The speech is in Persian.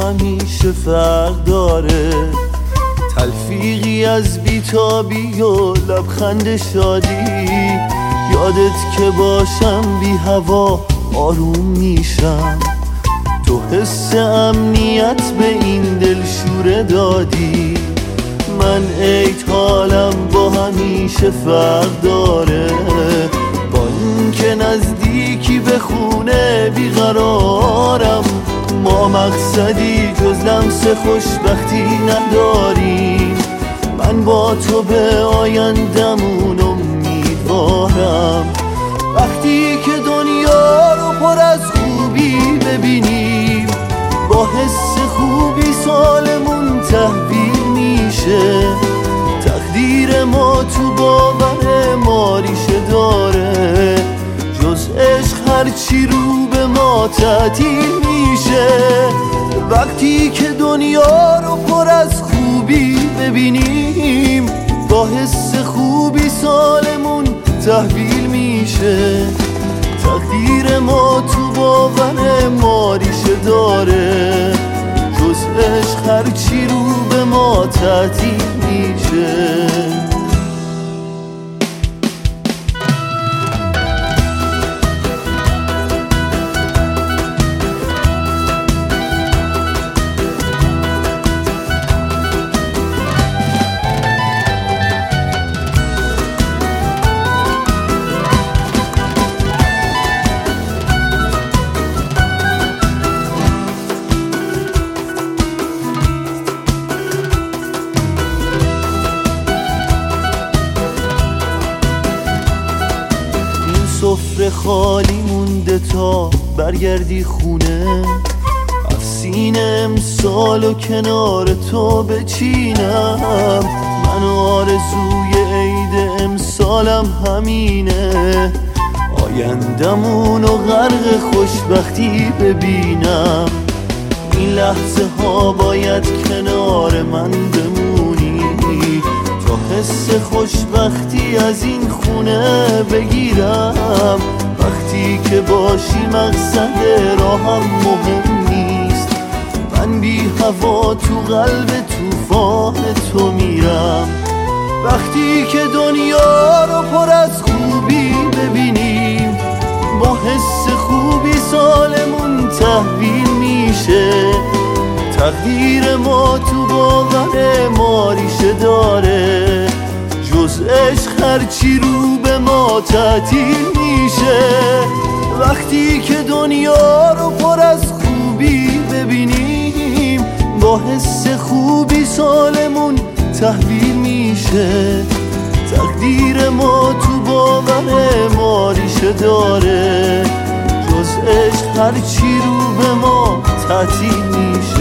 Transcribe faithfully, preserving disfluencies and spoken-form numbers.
همیشه فرق داره، تلفیقی از بیتابی و لبخند شادی. یادت که باشم بی هوا آروم میشم، تو حس امنیت به این دل شوره دادی. من عید حالم با همیشه فرق داره، با این که نزدیکی به خونه بیقرارم. ما مقصدی جز لمس خوشبختی نداریم، من با تو به آیندمون امیدوارم. وقتی که دنیا رو پر از خوبی ببینیم، با حس خوبی سالمون تحویل میشه. تقدیر ما تو باور ما ریشه داره، جز عشق هرچی رو به ما تعطیل میشه. وقتی که دنیا رو پر از خوبی ببینیم، با حس خوبی سالمون تحویل میشه. تقدیر ما تو باور ما ریشه داره، جز عشق هرچی رو به ما تعطیل میشه. سفره خالی مونده تا برگردی خونه، از سینه امسال و کنار تو بچینم. من آرزوی عید امسالم همینه، آیندمون و غرق خوشبختی ببینم. این لحظه ها باید کنار من بمونی، تا حس خوشبختی از این خونه بگیرم. وقتی که باشی مقصد راهم مهم نیست، من بی هوا تو قلب طوفان تو میرم. وقتی که دنیا رو پر از خوبی ببینیم، با حس خوبی سالمون تحویل میشه. تقدیر ما تو باور ما ریشه داره، جز عشق هرچی رو به ما تعطیل میشه. وقتی که دنیا رو پر از خوبی ببینیم، با حس خوبی سالمون تحویل میشه. تقدیر ما تو باور ما ریشه داره، جز عشق هرچی رو به ما تعطیل میشه.